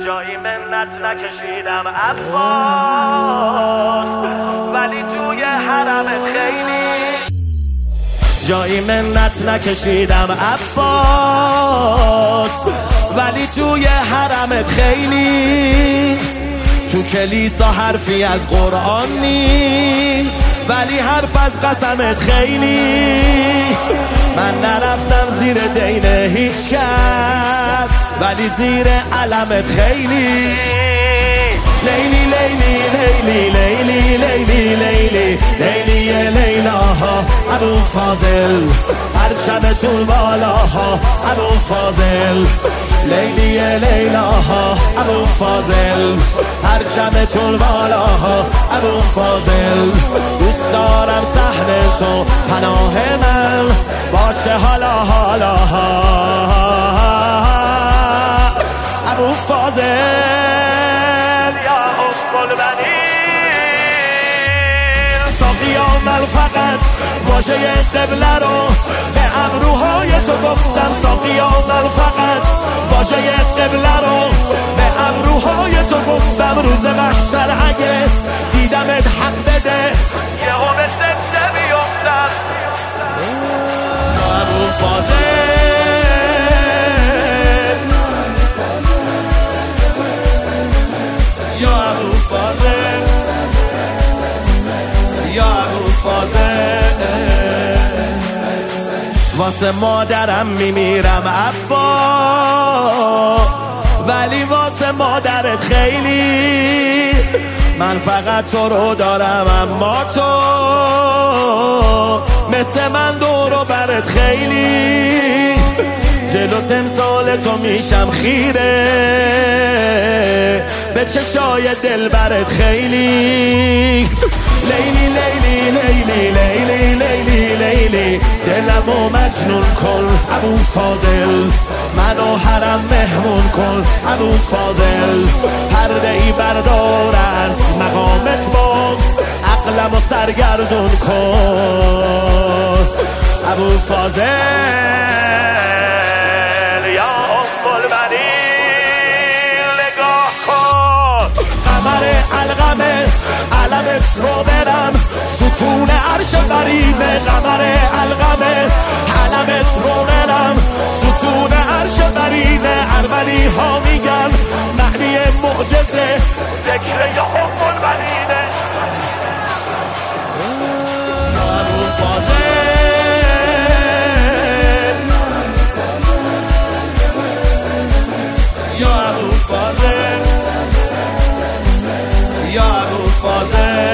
جایی منت نکشیدم عباس، ولی توی حرمت خیلی جایی منت نکشیدم عباس، ولی توی حرمت خیلی. تو کلیسا حرفی از قرآن نیست، ولی حرف از قسمت خیلی. من نرفتم زیر دین هیچ کس، ولی زیر علمت خیلی. لیلی لیلی لیلی لیلی لیلی لیلی لیلی لیلاها ابو فاضل، پرچمتون بالاها ابو فاضل. لیلی لیلاها ابو فاضل، پرچمتون بالاها ابو فاضل. دوست دارم صحن تو پناه من باشه حالا حالا ابو فاضل. ساقیام فقط واژه قبله رو به ابروهای تو گفتم. ساقیام فقط واژه قبله رو به ابروهای تو گفتم. روز محشر اگه دیدمت حق بده یهو به سجده بیفتم. ابو فاضل، یا ابو فاضل، یا ابو فاضل. واسه مادرم میمیرم عبا، ولی واسه مادرت خیلی. من فقط تو رو دارم اما تو مثل من دور و برت خیلی. جلو تمثال تو میشم خیره، به چشای دل برت خیلی. لیلی لیلی لیلی لیلی لیلی لیلی دلمو مجنون کن ابو فاضل. منو حرم مهمون کن ابو فاضل. پرده ای بردار از مقامت باز، عقلمو سرگردون کن ابو فاضل. یا ام البنین نگاه کن، قمر علقمه علمت رو برم ستون عرش غریبه. قمر علقمه علمت رو برم ستون عرش غریبه. ارمنی ها میگن معنی معجزه ذکر یا ام البنینه. ابو فاضل، یا ابو فاضل، یا ابو فاضل.